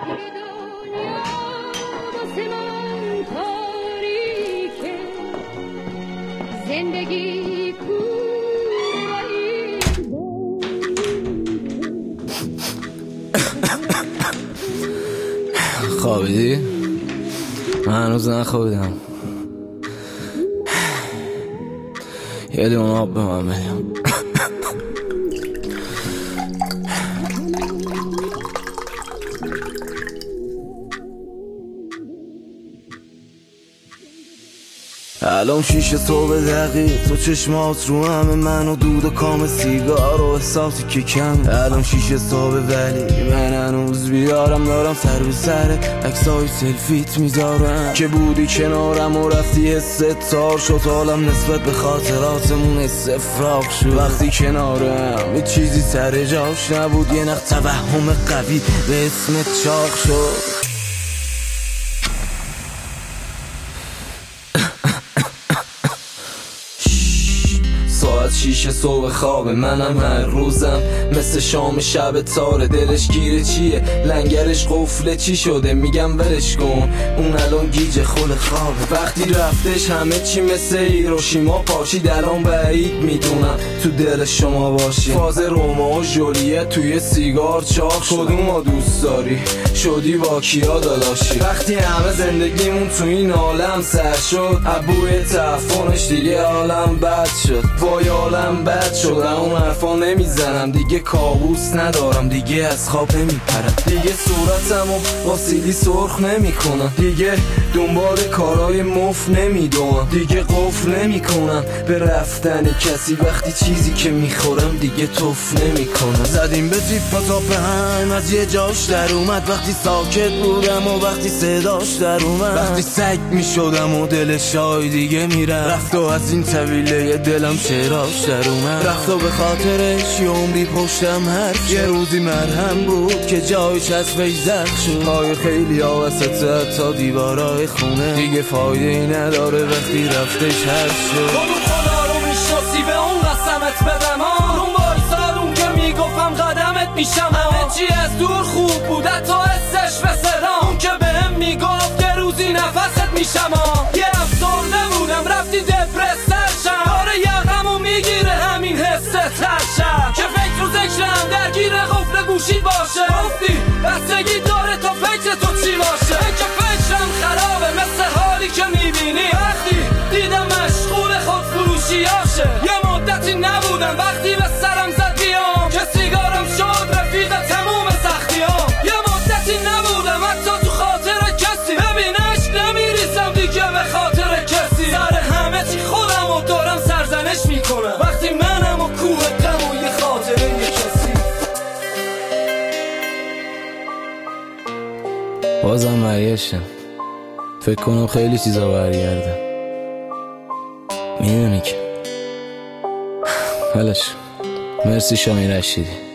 زندگی خوابیدی؟ من هنوز نخوابیدم. یه لیوان آب به من بدیم. الان 6 صبح دقیق تو چشمات رو همه من و دود و کام سیگار و احساسی که کم. الان 6 صبح ولی من هنوز بیدارم، دارم سر به سر عکسای سلفیت میذارم که بودی کنارم و رفتی حست تار شد. حالم نسبت به خاطراتمون استفراغ شد وقتی کنارم یه چیزی سر جاش نبود، یه نخ توهم قوی به اسمت چاق شد. ساعت 6 صبح خواب منم هر روزم مثل شام شب تاره، دلش گیره چیه لنگرش قفله چی شده، میگم ولش کن اون الان گیج خل خوابه. وقتی رفتش همه چی مثل هیروشیما پاشید، الان بعید میدونم تو دل شما باشی. فاز رومئو و ژولیت توی سیگار چاق شد، کدومو دوست داری شدی با کیا داداشی؟ وقتی همه زندگیمون تو این عالم سر شد، ابوی تعفنش دیگه عالم بد شد. وای عالم بد شد، اون حرفا نمیزنم دیگه، کابوس ندارم دیگه، از خواب نمیپرم دیگه، صورتمو با سیلی سرخ نمیکنم دیگه، دنبال کارای مف نمیدونم دیگه، قفل نمیکنم به رفتن کسی وقتی چیزی که میخورم دیگه توف نمیکنم. زدیم به تیپا تا به هم از یه جاش در اومد، وقتی ساکت بودم و وقتی صداش در اومد، وقتی سگ میشدم و دل شای دیگه میرم رفت و از این طویله دلم شعراش در اومد، رفت و به خاطرش یه عمری پشتم حرف. یه روزی مرهم بود که جایش از ویزخ شد، پای خیلی ها وسط تا دیوارای خونه دیگه فایده ای نداره وقتی رفتش حرف شد. خودم خدا رو میشناسی به اون قسمت بدم اون بایستادون که میگفتم قدمت میشم، همه چی از دور خوب بود حتی حسش به صدام، اون که بهم میگفت یه روزی نفست میشم. یه افسرده بودم رفتی دپرسر شم، داره یقمو میگیره همین حس ترشم که فکر و ذکرم درگیر قفل گوشی باشه. گفتی بستگی داره تا فکر تو چی باشه، که فکرم خرابه مثل حالی که میبینی وقتی دیدم مشغول خود فروشیاشه. یه مدتی نبودم وقتی به سرم زد بیام که سیگارم شد رفیق تموم سختیام. یه مدتی نبودم حتی تو خاطر کسی، ببینش نمیریسم دیگه به خاطر کسی، سر همه چی خودم و دارم سرزنش میکنم وقتی منم و کوه غم و یه خاطره یه کسی. بازم برگشتم، فکر کنم خیلی چیزا برگردم، میدونی که ولش. مرسی شامی رشیدی.